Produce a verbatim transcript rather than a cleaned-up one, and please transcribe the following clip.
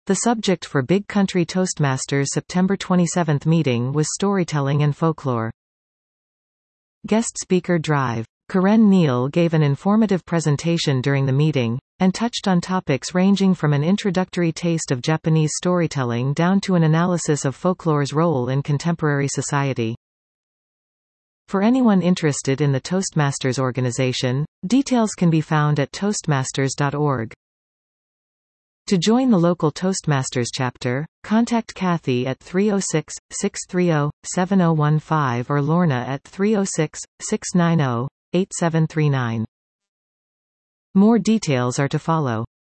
The subject for Big Country Toastmasters September twenty-seventh meeting was storytelling and folklore. Guest speaker drive. Karen Neal gave an informative presentation during the meeting, and touched on topics ranging from an introductory taste of Japanese storytelling down to an analysis of folklore's role in contemporary society. For anyone interested in the Toastmasters organization, details can be found at toastmasters dot org. To join the local Toastmasters chapter, contact Kathy at three oh six, six three oh, seven oh one five or Lorna at three oh six, six nine oh, eight seven three nine. More details are to follow.